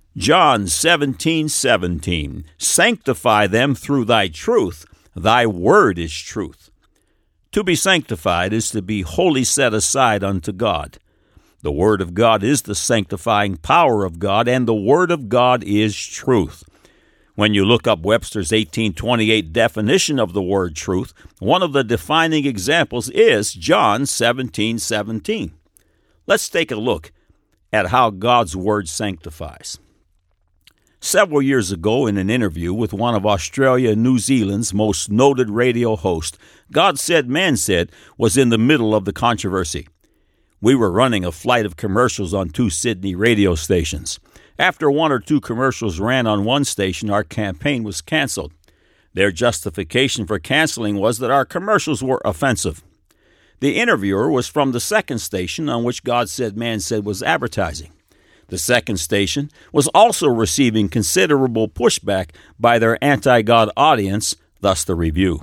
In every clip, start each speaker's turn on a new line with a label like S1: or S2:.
S1: John 17:17, sanctify them through thy truth. Thy word is truth. To be sanctified is to be wholly set aside unto God. The Word of God is the sanctifying power of God, and the Word of God is truth. When you look up Webster's 1828 definition of the word truth, one of the defining examples is John 17:17. Let's take a look at how God's Word sanctifies. Several years ago, in an interview with one of Australia and New Zealand's most noted radio hosts, God Said, Man Said was in the middle of the controversy. We were running a flight of commercials on 2 Sydney radio stations. After 1 or 2 commercials ran on one station, our campaign was canceled. Their justification for canceling was that our commercials were offensive. The interviewer was from the second station on which God Said, Man Said was advertising. The second station was also receiving considerable pushback by their anti-God audience, thus the review.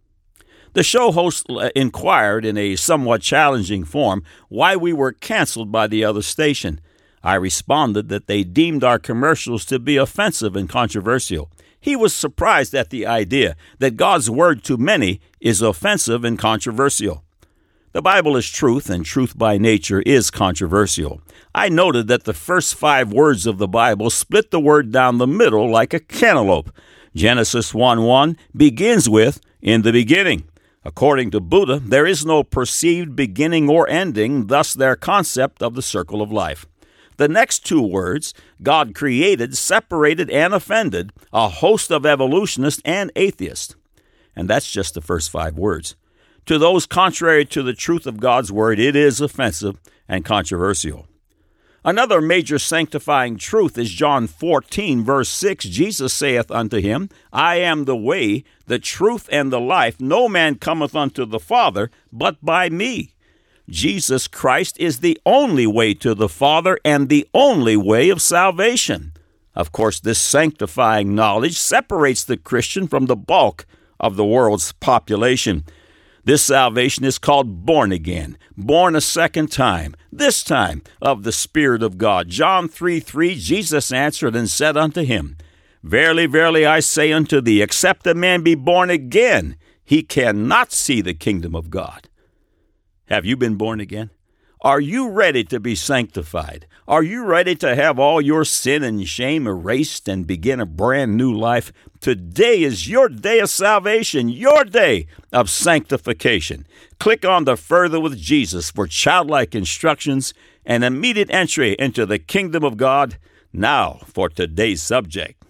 S1: The show host inquired in a somewhat challenging form why we were canceled by the other station. I responded that they deemed our commercials to be offensive and controversial. He was surprised at the idea that God's word to many is offensive and controversial. The Bible is truth, and truth by nature is controversial. I noted that the first 5 words of the Bible split the word down the middle like a cantaloupe. Genesis 1:1 begins with, in the beginning. According to Buddha, there is no perceived beginning or ending, thus their concept of the circle of life. The next 2 words, God created, separated, and offended a host of evolutionists and atheists. And that's just the first 5 words. To those contrary to the truth of God's word, it is offensive and controversial. Another major sanctifying truth is John 14, verse 6. Jesus saith unto him, I am the way, the truth, and the life. No man cometh unto the Father but by me. Jesus Christ is the only way to the Father and the only way of salvation. Of course, this sanctifying knowledge separates the Christian from the bulk of the world's population. This salvation is called born again, born a second time, this time of the Spirit of God. John 3:3, Jesus answered and said unto him, Verily, verily, I say unto thee, except a man be born again, he cannot see the kingdom of God. Have you been born again? Are you ready to be sanctified? Are you ready to have all your sin and shame erased and begin a brand new life? Today is your day of salvation, your day of sanctification. Click on the Further with Jesus for childlike instructions and immediate entry into the kingdom of God. Now for today's subject.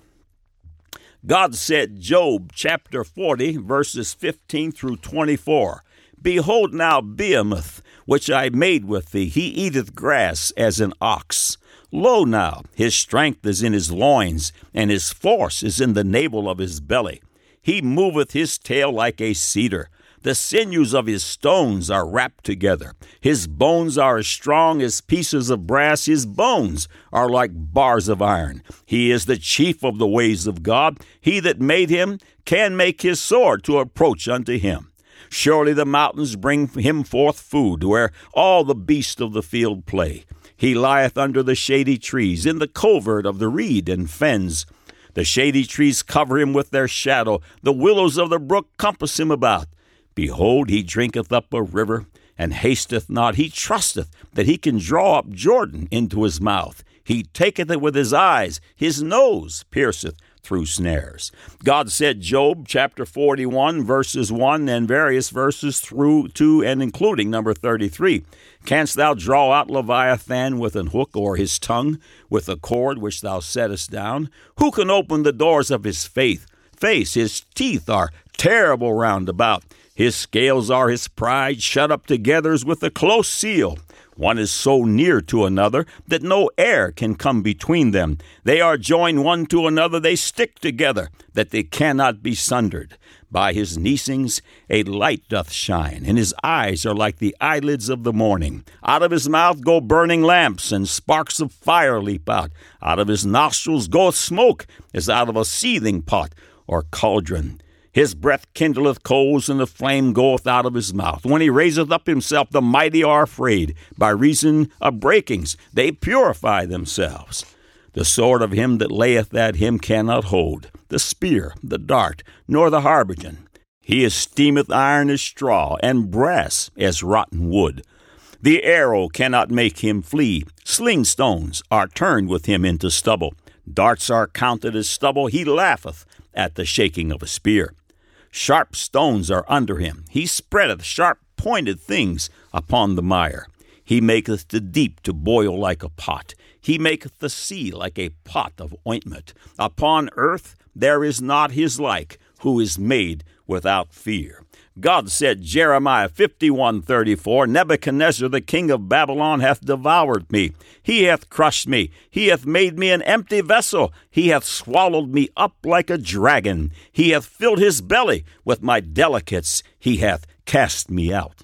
S1: God said, Job chapter 40, verses 15 through 24. Behold now Behemoth, which I made with thee, he eateth grass as an ox. Lo now, his strength is in his loins, and his force is in the navel of his belly. He moveth his tail like a cedar. The sinews of his stones are wrapped together. His bones are as strong as pieces of brass. His bones are like bars of iron. He is the chief of the ways of God. He that made him can make his sword to approach unto him. Surely the mountains bring him forth food, where all the beasts of the field play. He lieth under the shady trees, in the covert of the reed and fens. The shady trees cover him with their shadow. The willows of the brook compass him about. Behold, he drinketh up a river, and hasteth not. He trusteth that he can draw up Jordan into his mouth. He taketh it with his eyes. His nose pierceth through snares. God said, Job chapter 41, verses 1 and various verses through to and including number 33. Canst thou draw out Leviathan with an hook, or his tongue with a cord which thou settest down? Who can open the doors of his face? His teeth are terrible round about. His scales are his pride, shut up together as with a close seal. One is so near to another that no air can come between them. They are joined one to another, they stick together, that they cannot be sundered. By his neesings a light doth shine, and his eyes are like the eyelids of the morning. Out of his mouth go burning lamps, and sparks of fire leap out. Out of his nostrils goeth smoke, as out of a seething pot or cauldron. His breath kindleth coals, and the flame goeth out of his mouth. When he raiseth up himself, the mighty are afraid. By reason of breakings, they purify themselves. The sword of him that layeth at him cannot hold, the spear, the dart, nor the habergeon. He esteemeth iron as straw, and brass as rotten wood. The arrow cannot make him flee. Sling stones are turned with him into stubble. Darts are counted as stubble. He laugheth at the shaking of a spear. Sharp stones are under him. He spreadeth sharp-pointed things upon the mire. He maketh the deep to boil like a pot. He maketh the sea like a pot of ointment. Upon earth there is not his like, who is made without fear. God said, Jeremiah 51:34, Nebuchadnezzar the king of Babylon hath devoured me. He hath crushed me. He hath made me an empty vessel. He hath swallowed me up like a dragon. He hath filled his belly with my delicates. He hath cast me out.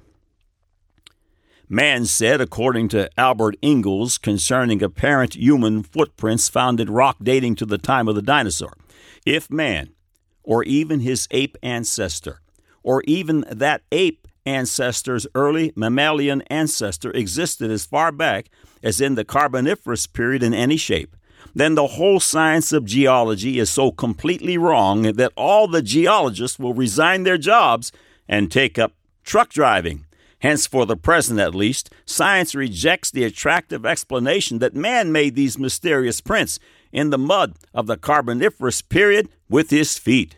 S1: Man said, according to Albert Ingalls, concerning apparent human footprints found in rock dating to the time of the dinosaur, if man, or even his ape ancestor, or even that ape ancestor's early mammalian ancestor existed as far back as in the Carboniferous period in any shape, then the whole science of geology is so completely wrong that all the geologists will resign their jobs and take up truck driving. Hence, for the present at least, science rejects the attractive explanation that man made these mysterious prints in the mud of the Carboniferous period with his feet.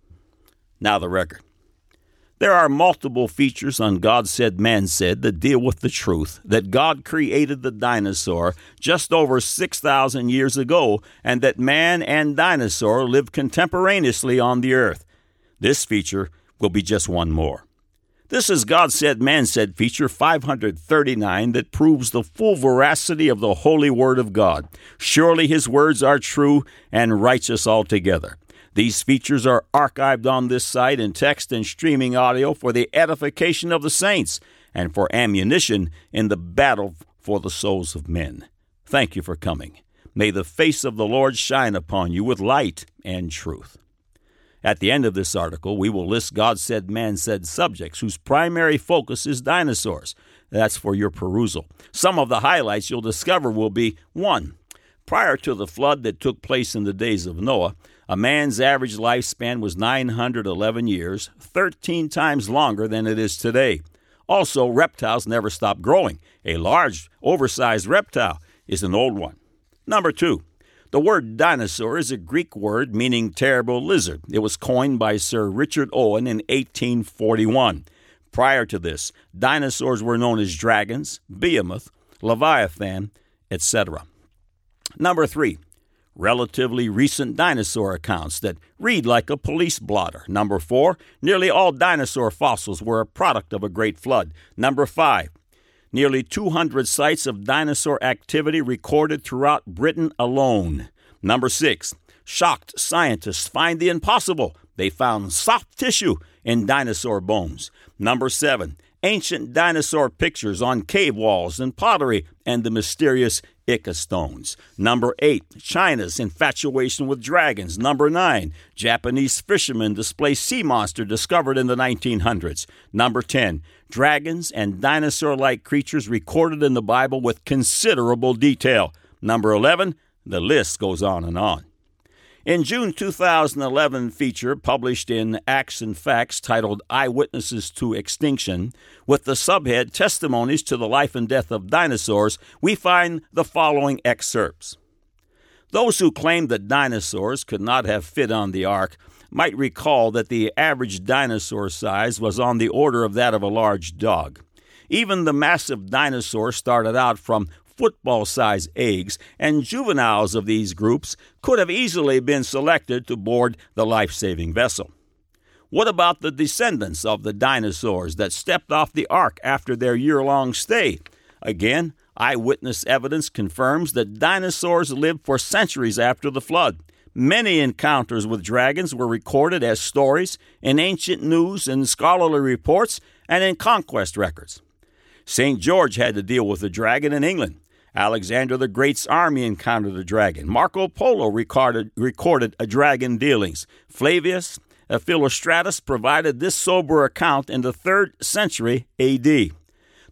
S1: Now the record. There are multiple features on God Said, Man Said that deal with the truth that God created the dinosaur just over 6,000 years ago and that man and dinosaur lived contemporaneously on the earth. This feature will be just one more. This is God Said, Man Said feature 539 that proves the full veracity of the holy word of God. Surely his words are true and righteous altogether. These features are archived on this site in text and streaming audio for the edification of the saints and for ammunition in the battle for the souls of men. Thank you for coming. May the face of the Lord shine upon you with light and truth. At the end of this article, we will list God Said, Man Said subjects whose primary focus is dinosaurs. That's for your perusal. Some of the highlights you'll discover will be 1. Prior to the flood that took place in the days of Noah, a man's average lifespan was 911 years, 13 times longer than it is today. Also, reptiles never stop growing. A large, oversized reptile is an old one. Number 2. The word dinosaur is a Greek word meaning terrible lizard. It was coined by Sir Richard Owen in 1841. Prior to this, dinosaurs were known as dragons, behemoth, leviathan, etc. Number 3. Relatively recent dinosaur accounts that read like a police blotter. Number 4. Nearly all dinosaur fossils were a product of a great flood. Number 5. Nearly 200 sites of dinosaur activity recorded throughout Britain alone. Number 6. Shocked scientists find the impossible. They found soft tissue in dinosaur bones. Number 7. Ancient dinosaur pictures on cave walls and pottery and the mysterious Ica stones. Number 8. China's infatuation with dragons. Number 9. Japanese fishermen display sea monster discovered in the 1900s. Number 10. Dragons and dinosaur-like creatures recorded in the Bible with considerable detail. Number 11. The list goes on and on. In June 2011 feature published in Acts and Facts titled Eyewitnesses to Extinction, with the subhead Testimonies to the Life and Death of Dinosaurs, we find the following excerpts. Those who claimed that dinosaurs could not have fit on the ark might recall that the average dinosaur size was on the order of that of a large dog. Even the massive dinosaurs started out from football-sized eggs, and juveniles of these groups could have easily been selected to board the life-saving vessel. What about the descendants of the dinosaurs that stepped off the ark after their year-long stay? Again, eyewitness evidence confirms that dinosaurs lived for centuries after the flood. Many encounters with dragons were recorded as stories in ancient news and scholarly reports and in conquest records. St. George had to deal with a dragon in England. Alexander the Great's army encountered a dragon. Marco Polo recorded a dragon dealings. Flavius Philostratus provided this sober account in the 3rd century A.D.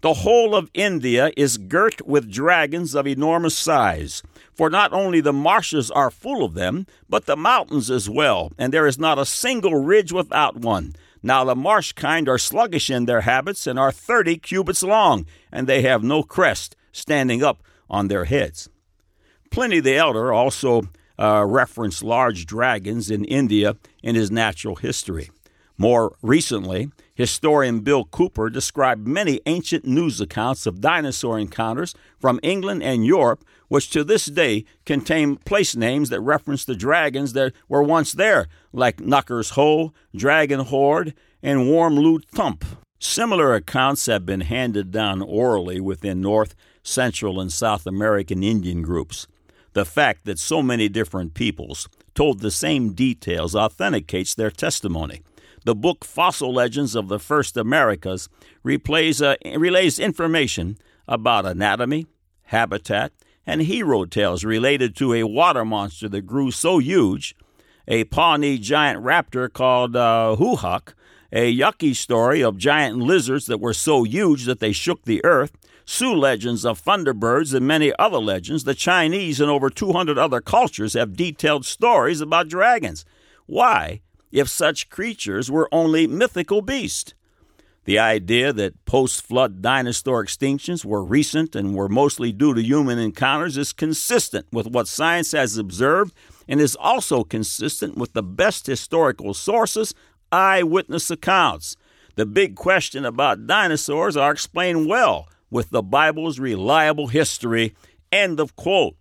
S1: The whole of India is girt with dragons of enormous size. For not only the marshes are full of them, but the mountains as well, and there is not a single ridge without one. Now the marsh kind are sluggish in their habits, and are 30 cubits long, and they have no crest standing up on their heads. Pliny the Elder also referenced large dragons in India in his natural history. More recently, historian Bill Cooper described many ancient news accounts of dinosaur encounters from England and Europe, which to this day contain place names that reference the dragons that were once there, like Knucker's Hole, Dragon Horde, and Wormloo Thump. Similar accounts have been handed down orally within North, Central, and South American Indian groups. The fact that so many different peoples told the same details authenticates their testimony. The book Fossil Legends of the First Americas relays information about anatomy, habitat, and hero tales related to a water monster that grew so huge, a Pawnee giant raptor called Huhak, a Yucky story of giant lizards that were so huge that they shook the earth, Sioux legends of thunderbirds, and many other legends. The Chinese and over 200 other cultures have detailed stories about dragons. Why, if such creatures were only mythical beasts? The idea that post-flood dinosaur extinctions were recent and were mostly due to human encounters is consistent with what science has observed and is also consistent with the best historical sources, eyewitness accounts. The big question about dinosaurs are explained well with the Bible's reliable history. End of quote.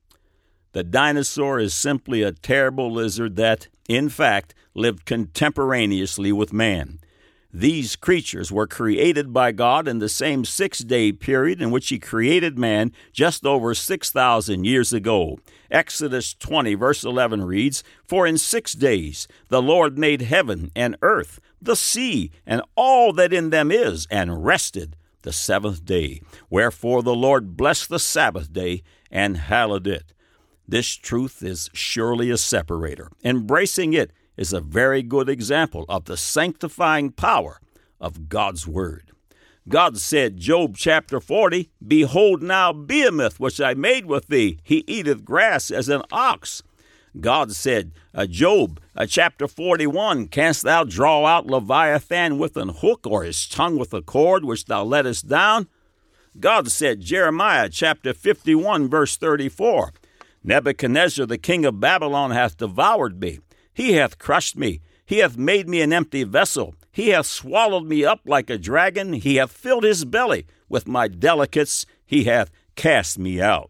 S1: The dinosaur is simply a terrible lizard that, in fact, lived contemporaneously with man. These creatures were created by God in the same 6-day period in which He created man just over 6,000 years ago. Exodus 20, verse 11 reads, "For in 6 days the Lord made heaven and earth, the sea, and all that in them is, and rested the 7th day. Wherefore the Lord blessed the Sabbath day and hallowed it." This truth is surely a separator. Embracing it is a very good example of the sanctifying power of God's Word. God said, Job chapter 40, "Behold now Behemoth, which I made with thee, he eateth grass as an ox." God said, Job chapter 41, "Canst thou draw out Leviathan with an hook, or his tongue with a cord which thou lettest down?" God said, Jeremiah chapter 51, verse 34, "Nebuchadnezzar the king of Babylon hath devoured me. He hath crushed me. He hath made me an empty vessel. He hath swallowed me up like a dragon. He hath filled his belly with my delicates. He hath cast me out."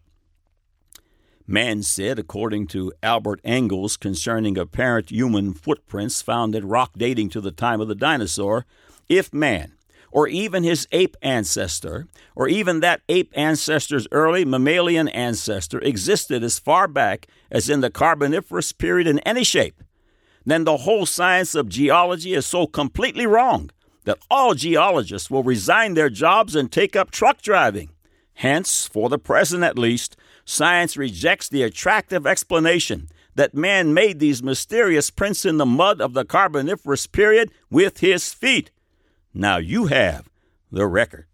S1: Man said, according to Albert Engels, concerning apparent human footprints found in rock dating to the time of the dinosaur, if man, or even his ape ancestor, or even that ape ancestor's early mammalian ancestor existed as far back as in the Carboniferous period in any shape, then the whole science of geology is so completely wrong that all geologists will resign their jobs and take up truck driving. Hence, for the present at least, science rejects the attractive explanation that man made these mysterious prints in the mud of the Carboniferous period with his feet. Now you have the record.